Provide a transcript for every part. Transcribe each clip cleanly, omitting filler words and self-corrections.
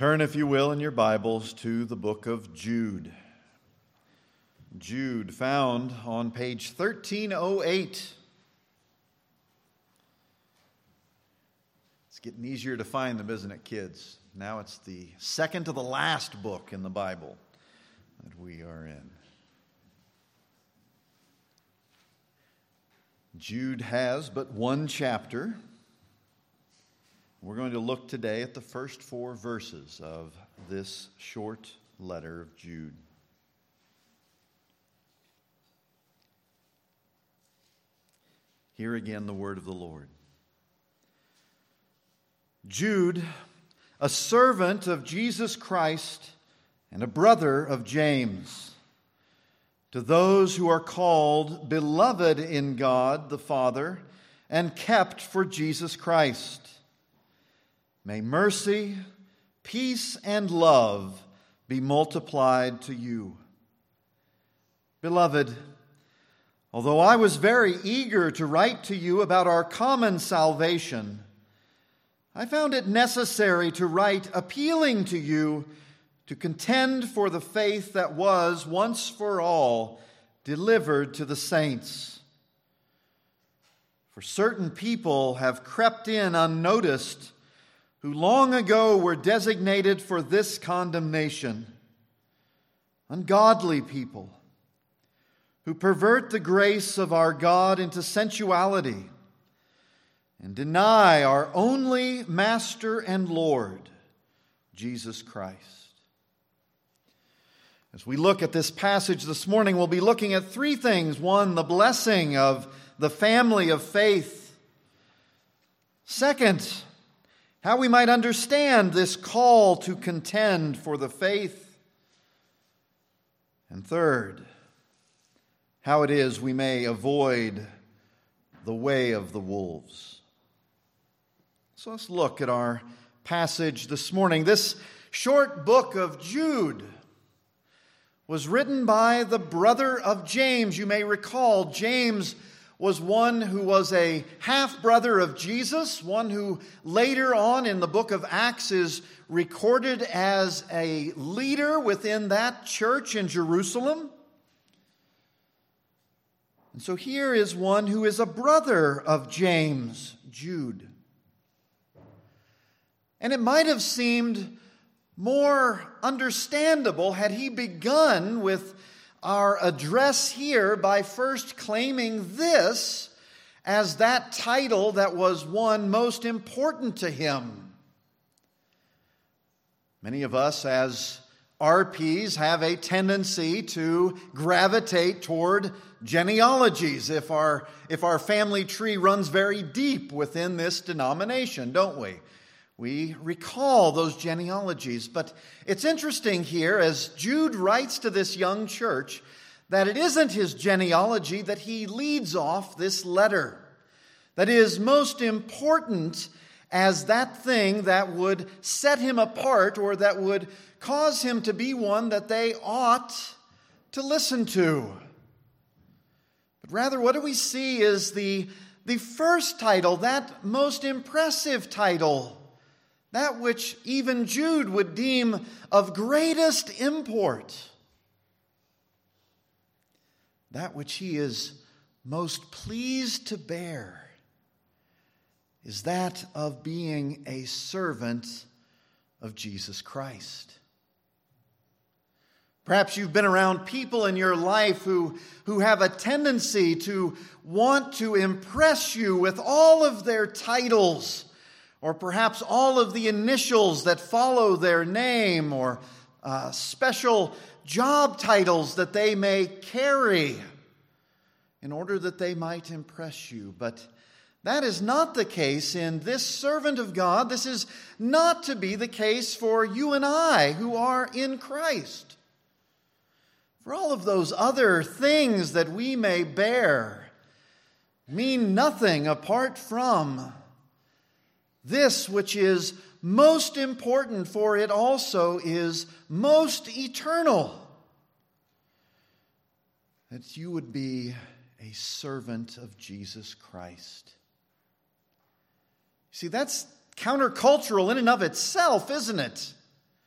Turn, if you will, in your Bibles to the book of Jude. Jude, found on page 1308. It's getting easier to find them, isn't it, kids? Now it's the second to the last book in the Bible that we are in. Jude has but one chapter. We're going to look today at the first 4 verses of this short letter of Jude. Hear again the word of the Lord. Jude, a servant of Jesus Christ and a brother of James, to those who are called, beloved in God the Father, and kept for Jesus Christ. May mercy, peace, and love be multiplied to you. Beloved, although I was very eager to write to you about our common salvation, I found it necessary to write appealing to you to contend for the faith that was once for all delivered to the saints. For certain people have crept in unnoticed, who long ago were designated for this condemnation. Ungodly people who pervert the grace of our God into sensuality and deny our only Master and Lord, Jesus Christ. As we look at this passage this morning, we'll be looking at 3 things. 1, the blessing of the family of faith. 2, how we might understand this call to contend for the faith. And 3, how it is we may avoid the way of the wolves. So let's look at our passage this morning. This short book of Jude was written by the brother of James. You may recall James was one who was a half-brother of Jesus, one who later on in the book of Acts is recorded as a leader within that church in Jerusalem. And so here is one who is a brother of James, Jude. And it might have seemed more understandable had he begun with our address here by first claiming this as that title that was one most important to him. Many of us as RPs have a tendency to gravitate toward genealogies if our family tree runs very deep within this denomination, don't we? We recall those genealogies, but it's interesting here as Jude writes to this young church that it isn't his genealogy that he leads off this letter. That is most important as that thing that would set him apart or that would cause him to be one that they ought to listen to. But rather what do we see is the first title, that most impressive title, that which even Jude would deem of greatest import. That which he is most pleased to bear is that of being a servant of Jesus Christ. Perhaps you've been around people in your life who have a tendency to want to impress you with all of their titles, or perhaps all of the initials that follow their name, or special job titles that they may carry in order that they might impress you. But that is not the case in this servant of God. This is not to be the case for you and I who are in Christ. For all of those other things that we may bear mean nothing apart from this which is most important, for it also is most eternal. That you would be a servant of Jesus Christ. See, that's countercultural in and of itself, isn't it?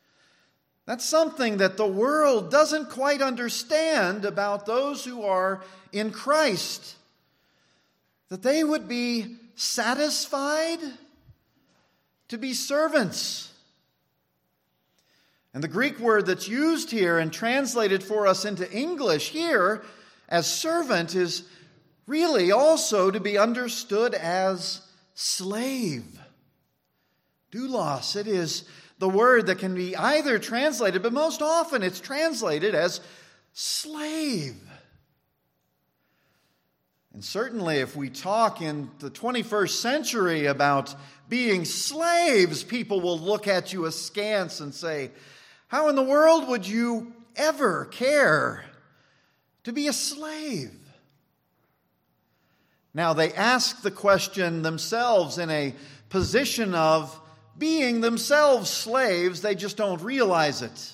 That's something that the world doesn't quite understand about those who are in Christ. That they would be satisfied to be servants. And the Greek word that's used here and translated for us into English here as servant is really also to be understood as slave. Doulos, it is the word that can be either translated, but most often it's translated as slave. And certainly if we talk in the 21st century about being slaves, people will look at you askance and say, how in the world would you ever care to be a slave? Now, they ask the question themselves in a position of being themselves slaves. They just don't realize it.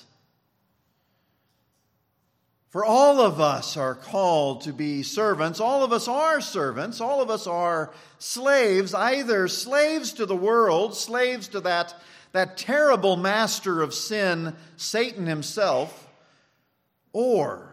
For all of us are called to be servants. All of us are servants. All of us are slaves, either slaves to the world, slaves to that terrible master of sin, Satan himself, or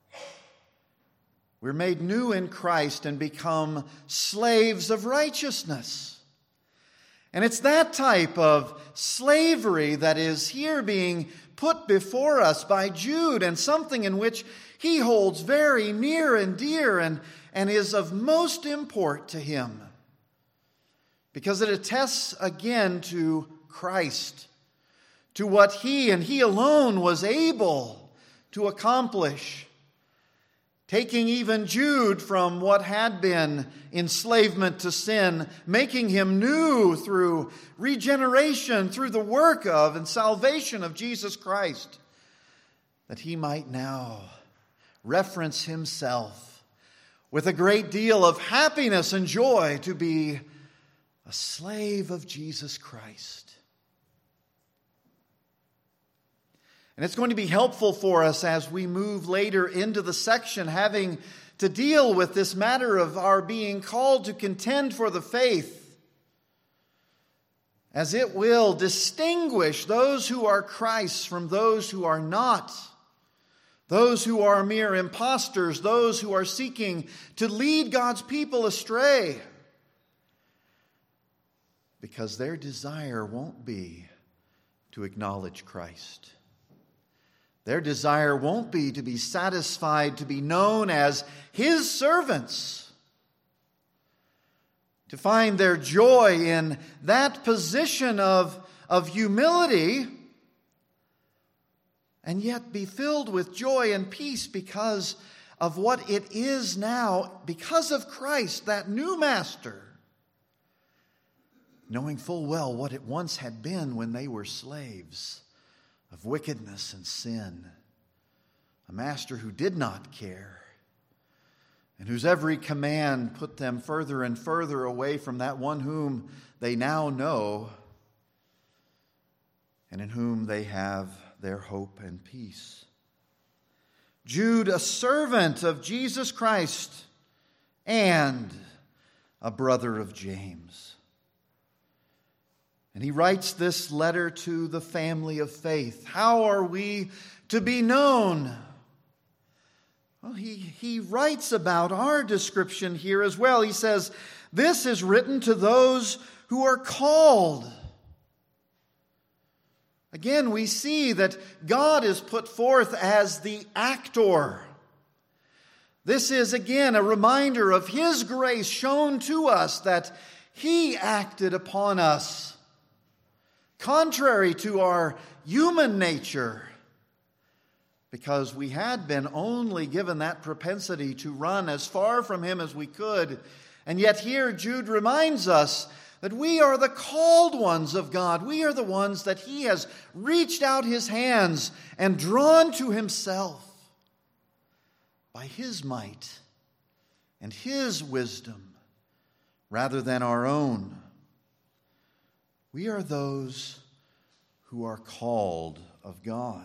we're made new in Christ and become slaves of righteousness. And it's that type of slavery that is here being put before us by Jude, and something in which he holds very near and dear and is of most import to him, because it attests again to Christ, to what he and he alone was able to accomplish, taking even Jude from what had been enslavement to sin, making him new through regeneration, through the work of and salvation of Jesus Christ, that he might now reference himself with a great deal of happiness and joy to be a slave of Jesus Christ. And it's going to be helpful for us as we move later into the section having to deal with this matter of our being called to contend for the faith, as it will distinguish those who are Christ's from those who are not, those who are mere impostors, those who are seeking to lead God's people astray, because their desire won't be to acknowledge Christ. Their desire won't be to be satisfied to be known as his servants, to find their joy in that position of humility, and yet be filled with joy and peace because of what it is now, because of Christ, that new master, knowing full well what it once had been when they were slaves of wickedness and sin. A master who did not care, and whose every command put them further and further away from that one whom they now know, and in whom they have their hope and peace. Jude, a servant of Jesus Christ and a brother of James. And he writes this letter to the family of faith. How are we to be known? Well, he writes about our description here as well. He says, this is written to those who are called. Again, we see that God is put forth as the actor. This is again a reminder of his grace shown to us, that he acted upon us contrary to our human nature, because we had been only given that propensity to run as far from him as we could. And yet here Jude reminds us that we are the called ones of God. We are the ones that he has reached out his hands and drawn to himself by his might and his wisdom rather than our own. We are those who are called of God.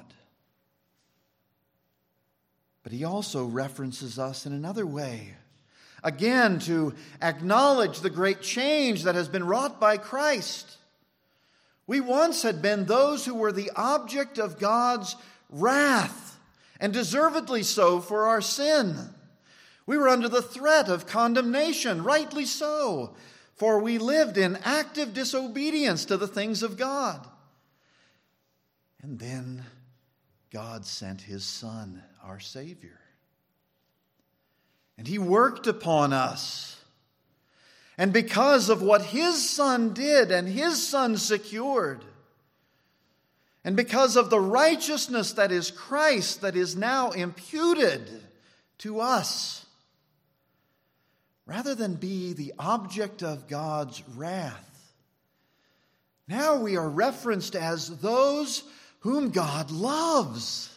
But he also references us in another way. Again, to acknowledge the great change that has been wrought by Christ. We once had been those who were the object of God's wrath, and deservedly so for our sin. We were under the threat of condemnation, rightly so, for we lived in active disobedience to the things of God. And then God sent His Son, our Savior. And He worked upon us. And because of what His Son did and His Son secured, and because of the righteousness that is Christ that is now imputed to us, rather than be the object of God's wrath, now we are referenced as those whom God loves.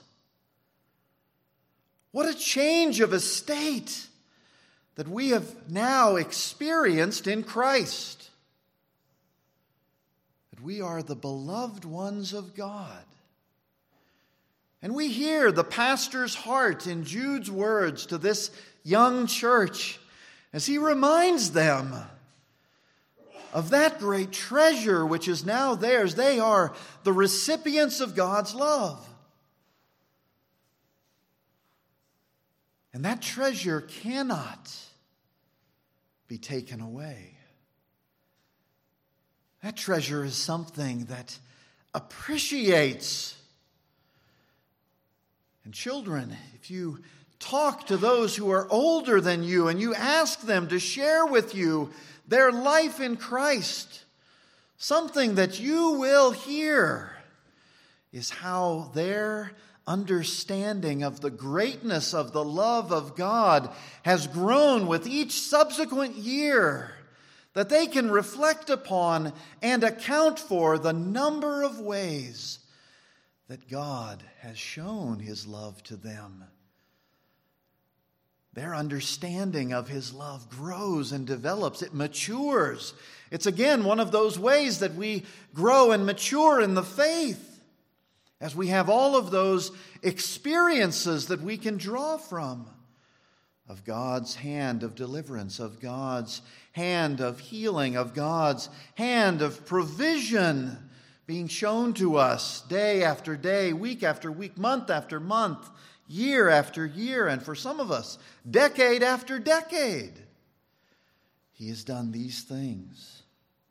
What a change of estate that we have now experienced in Christ. That we are the beloved ones of God. And we hear the pastor's heart in Jude's words to this young church as he reminds them of that great treasure which is now theirs. They are the recipients of God's love. And that treasure cannot be taken away. That treasure is something that appreciates. And children, if you talk to those who are older than you and you ask them to share with you their life in Christ, something that you will hear is how their understanding of the greatness of the love of God has grown with each subsequent year, that they can reflect upon and account for the number of ways that God has shown His love to them. Their understanding of His love grows and develops. It matures. It's again one of those ways that we grow and mature in the faith, as we have all of those experiences that we can draw from of God's hand of deliverance, of God's hand of healing, of God's hand of provision being shown to us day after day, week after week, month after month, year after year, and for some of us, decade after decade. He has done these things.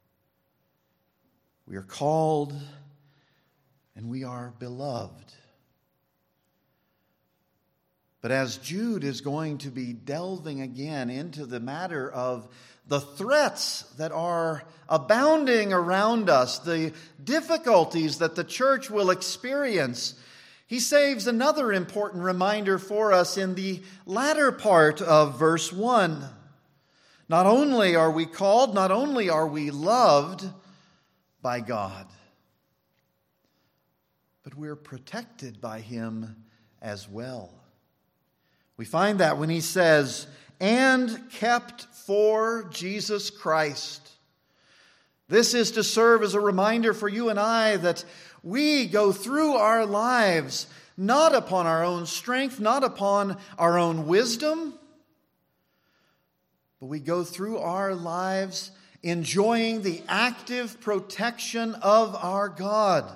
We are called and we are beloved. But as Jude is going to be delving again into the matter of the threats that are abounding around us, the difficulties that the church will experience, he saves another important reminder for us in the latter part of verse 1. Not only are we called, not only are we loved by God, but we're protected by Him as well. We find that when he says, and kept for Jesus Christ. This is to serve as a reminder for you and I that we go through our lives not upon our own strength, not upon our own wisdom, but we go through our lives enjoying the active protection of our God.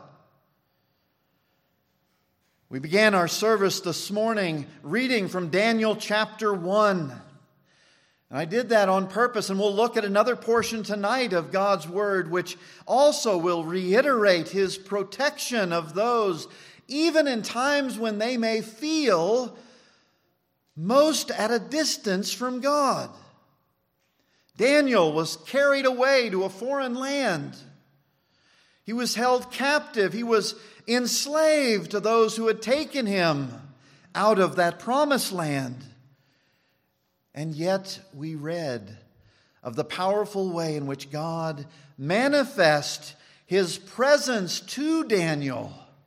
We began our service this morning reading from Daniel chapter 1. And I did that on purpose, and we'll look at another portion tonight of God's Word, which also will reiterate His protection of those, even in times when they may feel most at a distance from God. Daniel was carried away to a foreign land. He was held captive. He was enslaved to those who had taken him out of that promised land. And yet we read of the powerful way in which God manifests His presence to Daniel,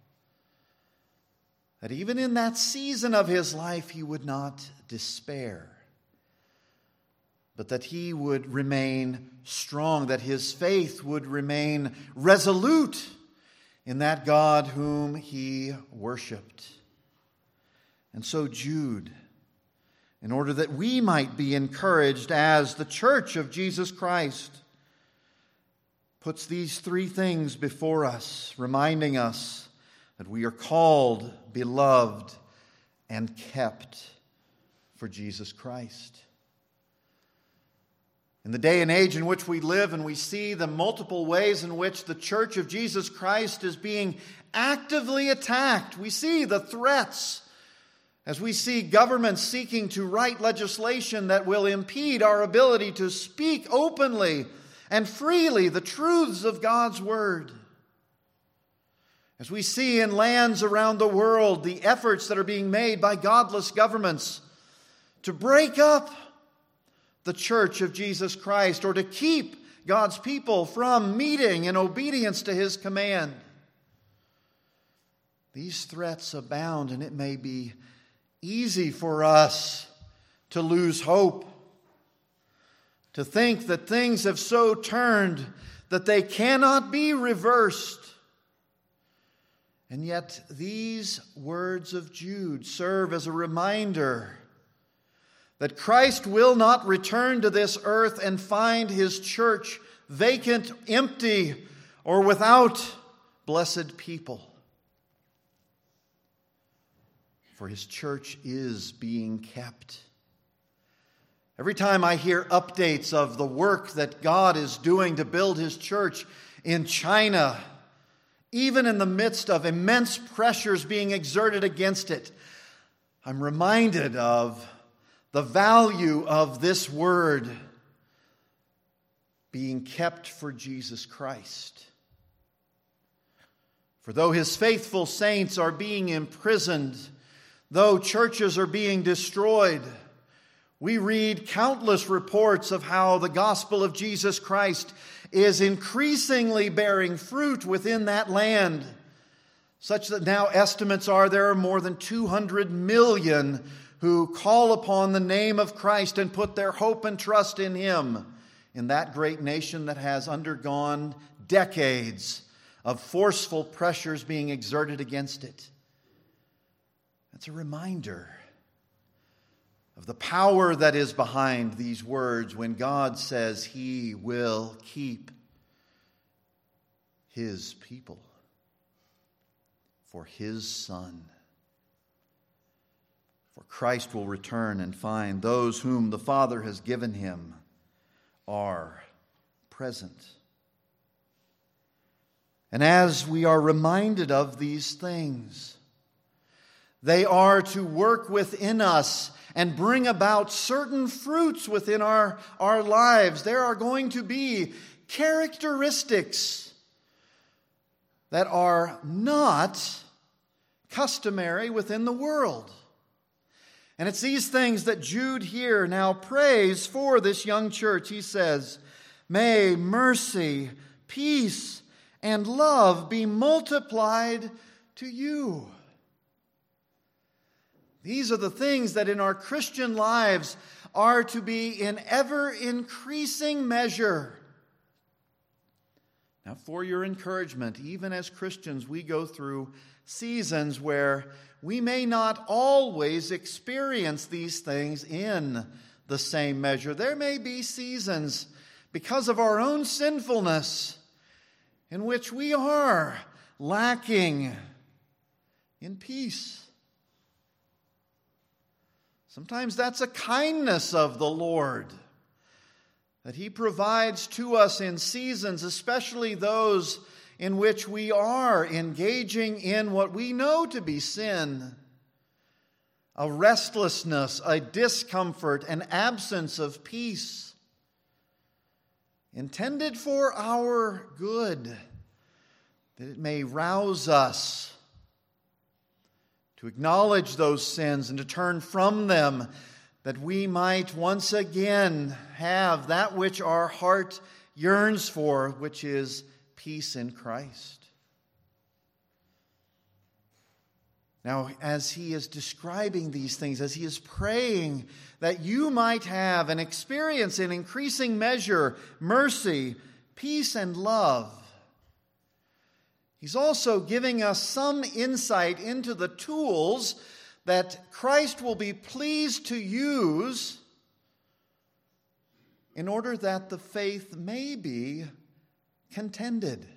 that even in that season of his life he would not despair, but that he would remain strong, that his faith would remain resolute in that God whom he worshiped. And so Jude, in order that we might be encouraged as the church of Jesus Christ, puts these three things before us, reminding us that we are called, beloved, and kept for Jesus Christ. In the day and age in which we live, and we see the multiple ways in which the Church of Jesus Christ is being actively attacked, we see the threats as we see governments seeking to write legislation that will impede our ability to speak openly and freely the truths of God's Word. As we see in lands around the world the efforts that are being made by godless governments to break up the Church of Jesus Christ, or to keep God's people from meeting in obedience to His command. These threats abound, and it may be easy for us to lose hope, to think that things have so turned that they cannot be reversed. And yet these words of Jude serve as a reminder that Christ will not return to this earth and find His church vacant, empty, or without blessed people. For His church is being kept. Every time I hear updates of the work that God is doing to build His church in China, even in the midst of immense pressures being exerted against it, I'm reminded of the value of this word being kept for Jesus Christ. For though His faithful saints are being imprisoned, though churches are being destroyed, we read countless reports of how the gospel of Jesus Christ is increasingly bearing fruit within that land, such that now estimates are there are more than 200 million who call upon the name of Christ and put their hope and trust in Him in that great nation that has undergone decades of forceful pressures being exerted against it. That's a reminder of the power that is behind these words when God says He will keep His people for His Son. For Christ will return and find those whom the Father has given Him are present. And as we are reminded of these things, they are to work within us and bring about certain fruits within our lives. There are going to be characteristics that are not customary within the world. And it's these things that Jude here now prays for this young church. He says, "May mercy, peace, and love be multiplied to you." These are the things that in our Christian lives are to be in ever-increasing measure. Now, for your encouragement, even as Christians, we go through seasons where we may not always experience these things in the same measure. There may be seasons, because of our own sinfulness, in which we are lacking in peace. Sometimes that's a kindness of the Lord that He provides to us in seasons, especially those in which we are engaging in what we know to be sin. A restlessness, a discomfort, an absence of peace, intended for our good, that it may rouse us to acknowledge those sins and to turn from them, that we might once again have that which our heart yearns for, which is peace in Christ. Now, as he is describing these things, as he is praying that you might have and experience in increasing measure mercy, peace, and love, he's also giving us some insight into the tools that Christ will be pleased to use in order that the faith may be contended?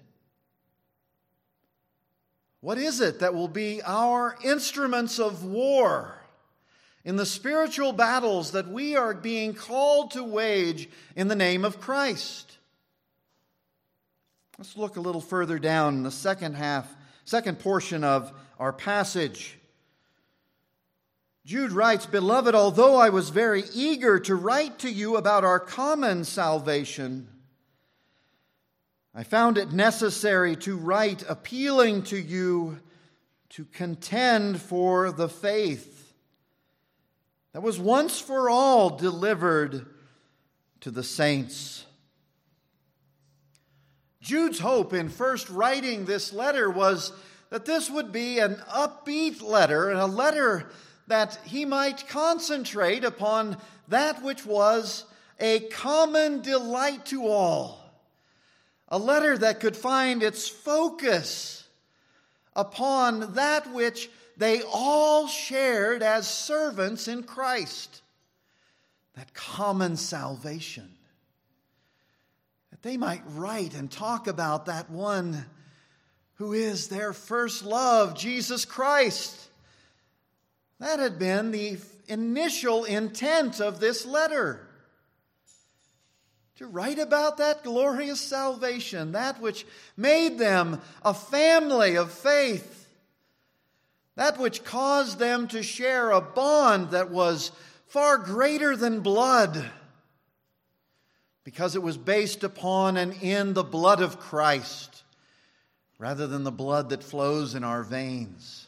What is it that will be our instruments of war in the spiritual battles that we are being called to wage in the name of Christ? Let's look a little further down in the second portion of our passage. Jude writes, "Beloved, although I was very eager to write to you about our common salvation, I found it necessary to write appealing to you to contend for the faith that was once for all delivered to the saints." Jude's hope in first writing this letter was that this would be an upbeat letter, and a letter that he might concentrate upon that which was a common delight to all. A letter that could find its focus upon that which they all shared as servants in Christ. That common salvation. That they might write and talk about that one who is their first love, Jesus Christ. That had been the initial intent of this letter. To write about that glorious salvation, that which made them a family of faith, that which caused them to share a bond that was far greater than blood, because it was based upon and in the blood of Christ, rather than the blood that flows in our veins.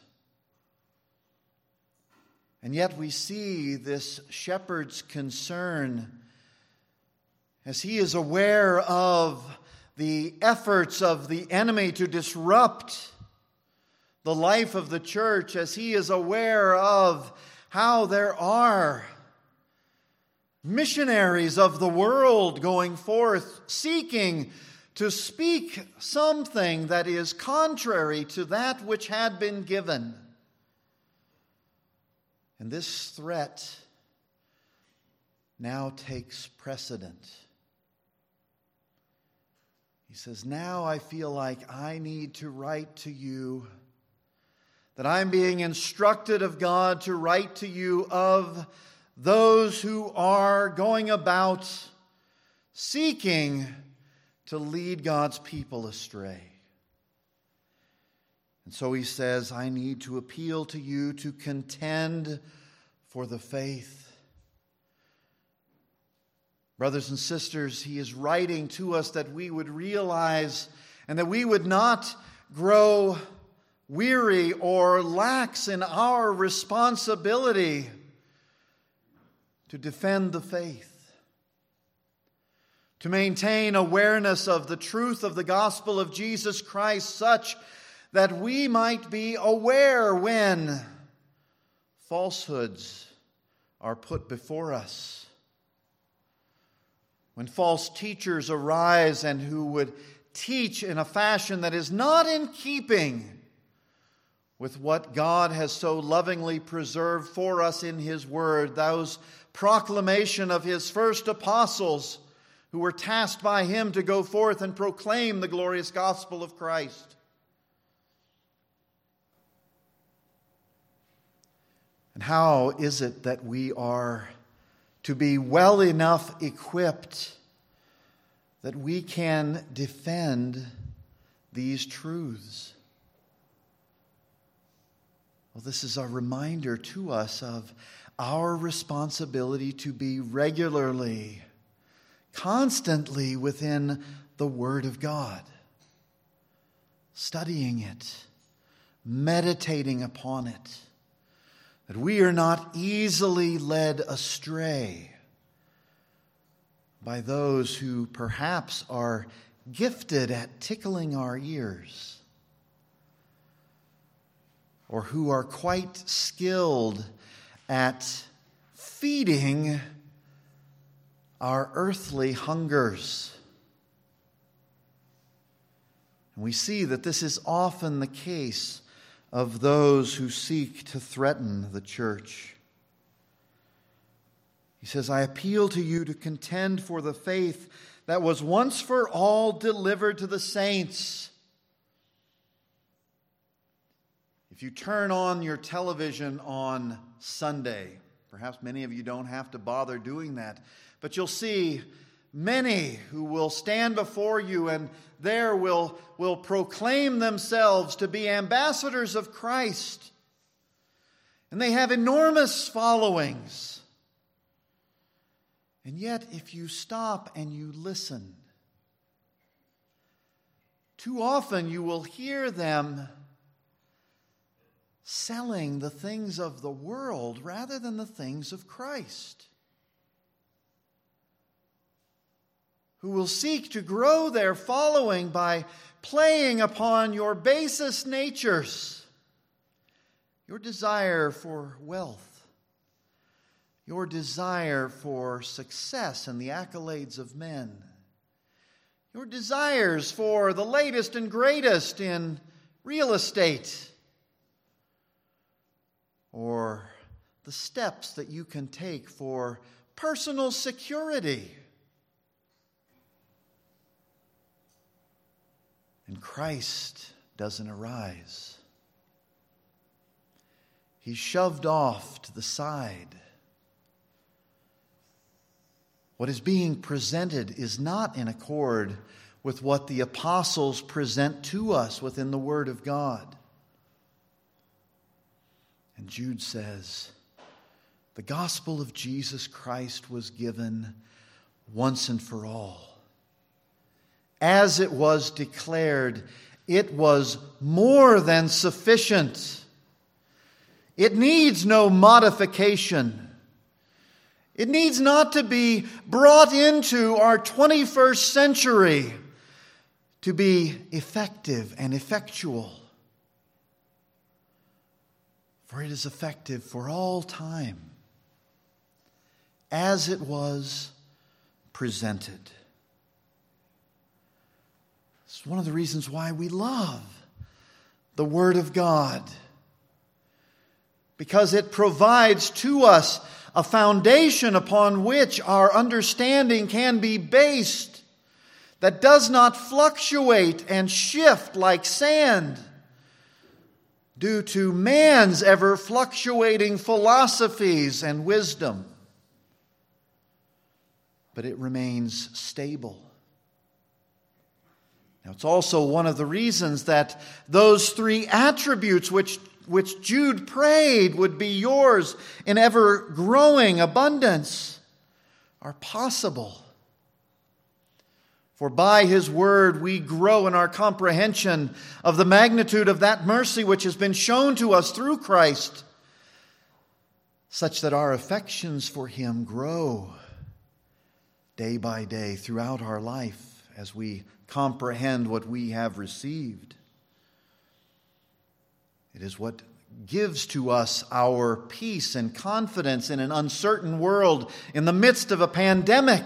And yet we see this shepherd's concern as he is aware of the efforts of the enemy to disrupt the life of the church, as he is aware of how there are missionaries of the world going forth seeking to speak something that is contrary to that which had been given. And this threat now takes precedent. He says, now I feel like I need to write to you, that I'm being instructed of God to write to you of those who are going about seeking to lead God's people astray. And so he says, I need to appeal to you to contend for the faith. Brothers and sisters, he is writing to us that we would realize and that we would not grow weary or lax in our responsibility to defend the faith, to maintain awareness of the truth of the gospel of Jesus Christ, such that we might be aware when falsehoods are put before us. When false teachers arise and who would teach in a fashion that is not in keeping with what God has so lovingly preserved for us in His Word, those proclamation of His first apostles who were tasked by Him to go forth and proclaim the glorious gospel of Christ. And how is it that we are to be well enough equipped that we can defend these truths? Well, this is a reminder to us of our responsibility to be regularly, constantly within the Word of God, studying it, meditating upon it, that we are not easily led astray by those who perhaps are gifted at tickling our ears, or who are quite skilled at feeding our earthly hungers. And we see that this is often the case of those who seek to threaten the church. He says, I appeal to you to contend for the faith that was once for all delivered to the saints. If you turn on your television on Sunday, perhaps many of you don't have to bother doing that, but you'll see many who will stand before you and there will proclaim themselves to be ambassadors of Christ. And they have enormous followings. And yet, if you stop and you listen, too often you will hear them selling the things of the world rather than the things of Christ. Who will seek to grow their following by playing upon your basest natures, your desire for wealth, your desire for success and the accolades of men, your desires for the latest and greatest in real estate, or the steps that you can take for personal security. And Christ doesn't arise. He's shoved off to the side. What is being presented is not in accord with what the apostles present to us within the Word of God. And Jude says, the gospel of Jesus Christ was given once and for all. As it was declared, it was more than sufficient. It needs no modification. It needs not to be brought into our 21st century to be effective and effectual. For it is effective for all time, as it was presented. It's one of the reasons why we love the Word of God, because it provides to us a foundation upon which our understanding can be based, that does not fluctuate and shift like sand due to man's ever fluctuating philosophies and wisdom, but it remains stable. Now, it's also one of the reasons that those three attributes which Jude prayed would be yours in ever-growing abundance are possible. For by His Word we grow in our comprehension of the magnitude of that mercy which has been shown to us through Christ, such that our affections for Him grow day by day throughout our life as we comprehend what we have received. It is what gives to us our peace and confidence in an uncertain world in the midst of a pandemic.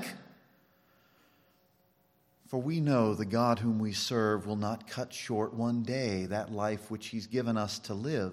For we know the God whom we serve will not cut short one day that life which He's given us to live,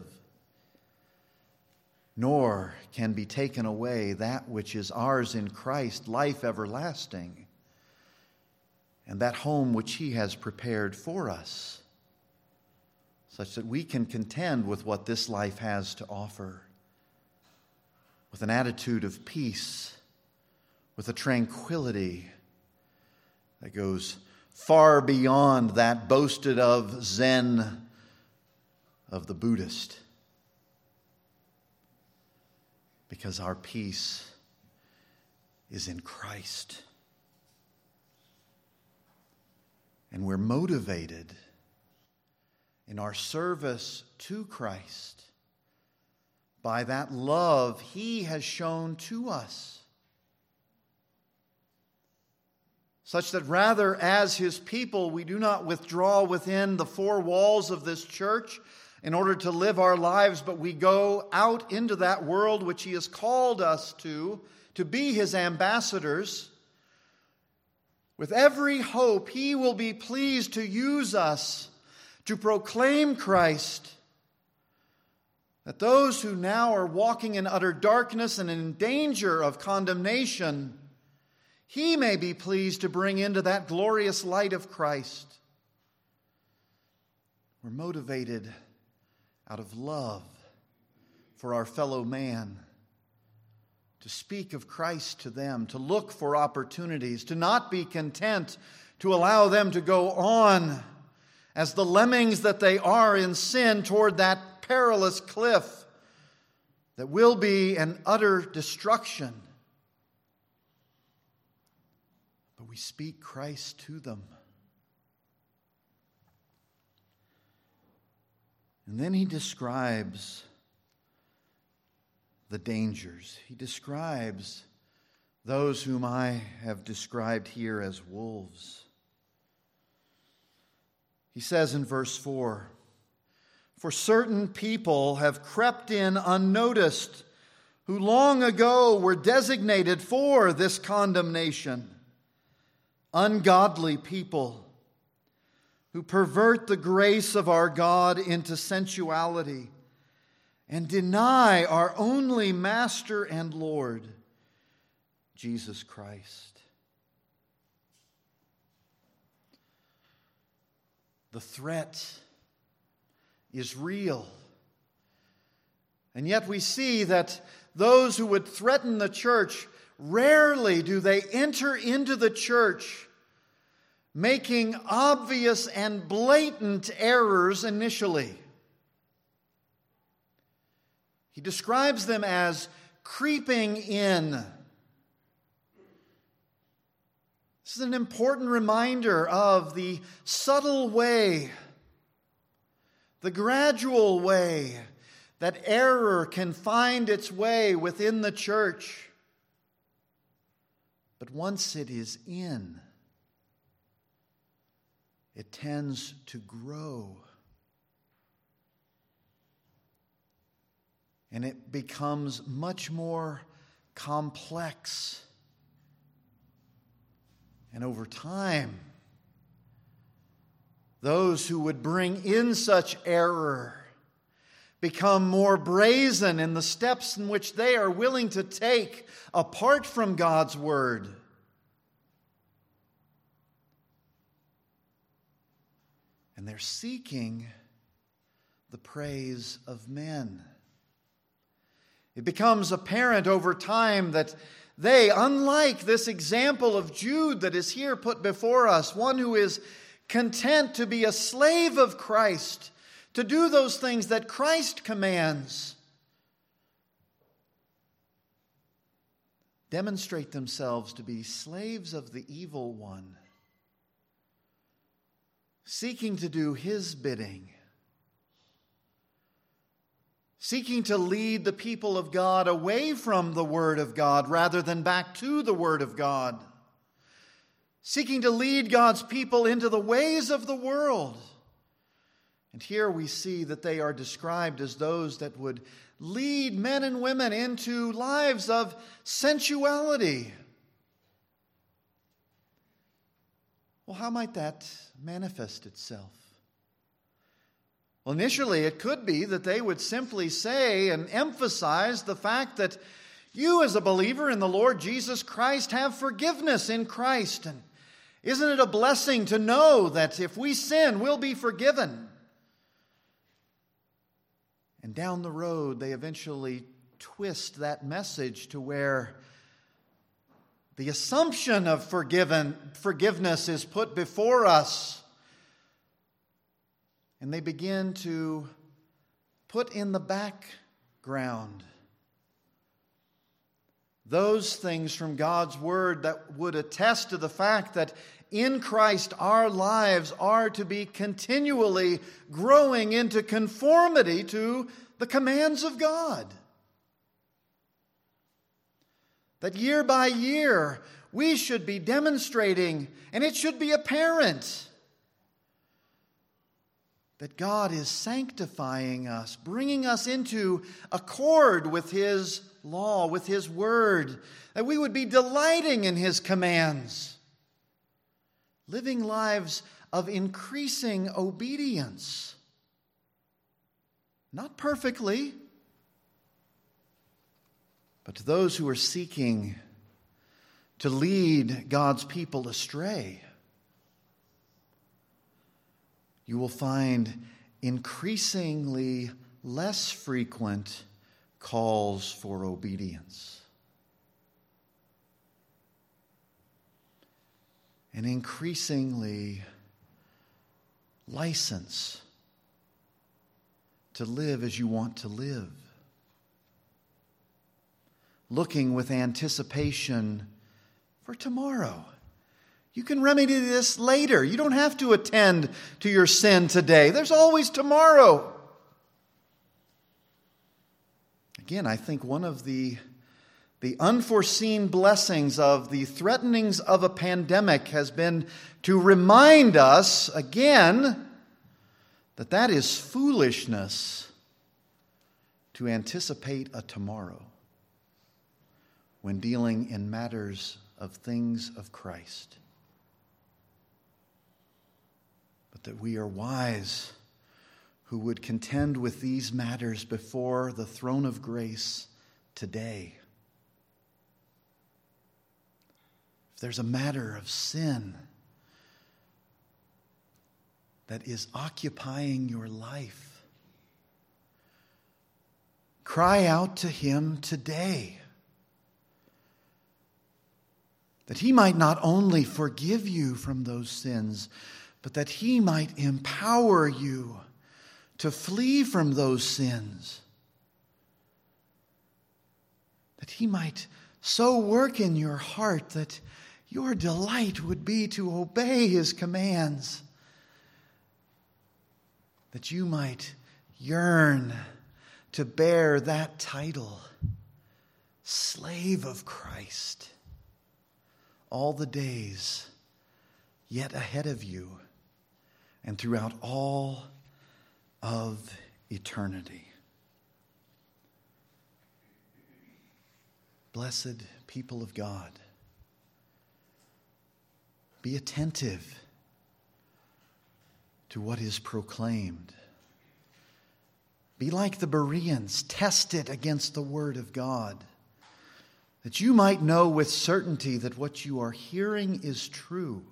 nor can be taken away that which is ours in Christ, life everlasting, and that home which He has prepared for us, such that we can contend with what this life has to offer, with an attitude of peace, with a tranquility that goes far beyond that boasted of Zen of the Buddhist, because our peace is in Christ. And we're motivated in our service to Christ by that love He has shown to us, such that rather as His people we do not withdraw within the four walls of this church in order to live our lives, but we go out into that world which He has called us to be His ambassadors, with every hope He will be pleased to use us to proclaim Christ, that those who now are walking in utter darkness and in danger of condemnation, He may be pleased to bring into that glorious light of Christ. We're motivated out of love for our fellow man to speak of Christ to them, to look for opportunities, to not be content to allow them to go on as the lemmings that they are in sin toward that perilous cliff that will be an utter destruction. But we speak Christ to them. And then he describes the dangers. He describes those whom I have described here as wolves. He says in verse 4, "For certain people have crept in unnoticed, who long ago were designated for this condemnation. Ungodly people who pervert the grace of our God into sensuality and deny our only Master and Lord, Jesus Christ." The threat is real. And yet we see that those who would threaten the church, rarely do they enter into the church making obvious and blatant errors initially. He describes them as creeping in. This is an important reminder of the subtle way, the gradual way that error can find its way within the church. But once it is in, it tends to grow. And it becomes much more complex. And over time, those who would bring in such error become more brazen in the steps in which they are willing to take apart from God's word. And they're seeking the praise of men. It becomes apparent over time that they, unlike this example of Jude that is here put before us, one who is content to be a slave of Christ, to do those things that Christ commands, demonstrate themselves to be slaves of the evil one, seeking to do his bidding, seeking to lead the people of God away from the Word of God rather than back to the Word of God, seeking to lead God's people into the ways of the world. And here we see that they are described as those that would lead men and women into lives of sensuality. Well, how might that manifest itself? Well, initially it could be that they would simply say and emphasize the fact that you as a believer in the Lord Jesus Christ have forgiveness in Christ. And isn't it a blessing to know that if we sin, we'll be forgiven? And down the road, they eventually twist that message to where the assumption of forgiveness is put before us. And they begin to put in the background those things from God's Word that would attest to the fact that in Christ our lives are to be continually growing into conformity to the commands of God. That year by year we should be demonstrating, and it should be apparent, that God is sanctifying us, bringing us into accord with His law, with His word, that we would be delighting in His commands, living lives of increasing obedience. Not perfectly, but to those who are seeking to lead God's people astray, you will find increasingly less frequent calls for obedience. And increasingly license to live as you want to live. Looking with anticipation for tomorrow. You can remedy this later. You don't have to attend to your sin today. There's always tomorrow. Again, I think one of the unforeseen blessings of the threatenings of a pandemic has been to remind us again that is foolishness to anticipate a tomorrow when dealing in matters of things of Christ. But that we are wise who would contend with these matters before the throne of grace today. If there's a matter of sin that is occupying your life, cry out to Him today, that He might not only forgive you from those sins, but that He might empower you to flee from those sins. That He might so work in your heart that your delight would be to obey His commands. That you might yearn to bear that title, slave of Christ, all the days yet ahead of you and throughout all of eternity. Blessed people of God, be attentive to what is proclaimed. Be like the Bereans, test it against the Word of God, that you might know with certainty that what you are hearing is true,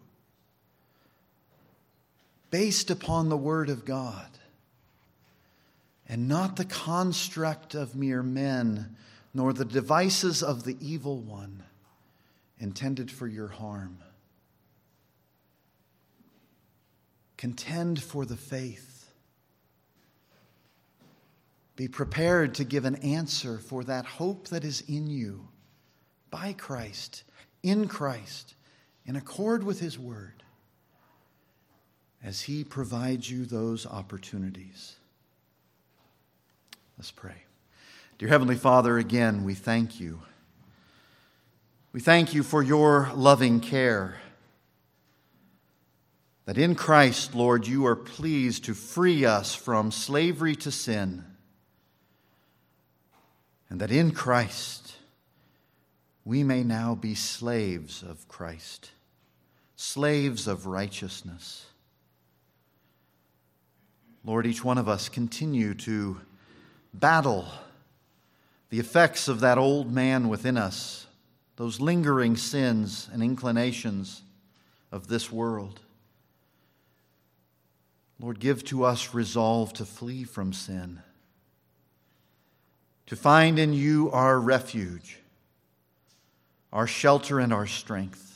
based upon the Word of God, and not the construct of mere men, nor the devices of the evil one intended for your harm. Contend for the faith. Be prepared to give an answer for that hope that is in you, by Christ, in accord with His Word, as He provides you those opportunities. Let's pray. Dear Heavenly Father, again, we thank you. We thank you for your loving care. That in Christ, Lord, you are pleased to free us from slavery to sin. And that in Christ, we may now be slaves of Christ, slaves of righteousness. Lord, each one of us continue to battle the effects of that old man within us, those lingering sins and inclinations of this world. Lord, give to us resolve to flee from sin, to find in you our refuge, our shelter and our strength.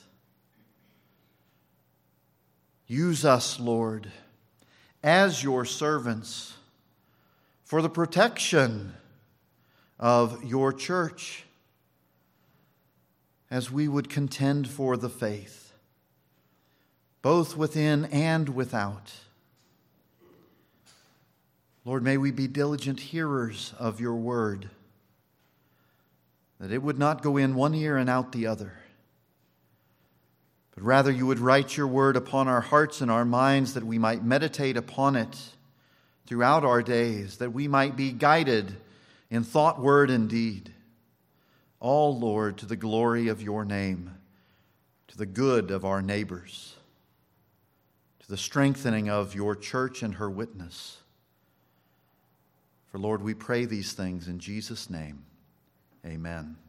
Use us, Lord, as your servants for the protection of your church, as we would contend for the faith, both within and without. Lord, may we be diligent hearers of your word, that it would not go in one ear and out the other, but rather you would write your word upon our hearts and our minds, that we might meditate upon it throughout our days, that we might be guided in thought, word, and deed. All, Lord, to the glory of your name, to the good of our neighbors, to the strengthening of your church and her witness. For, Lord, we pray these things in Jesus' name. Amen.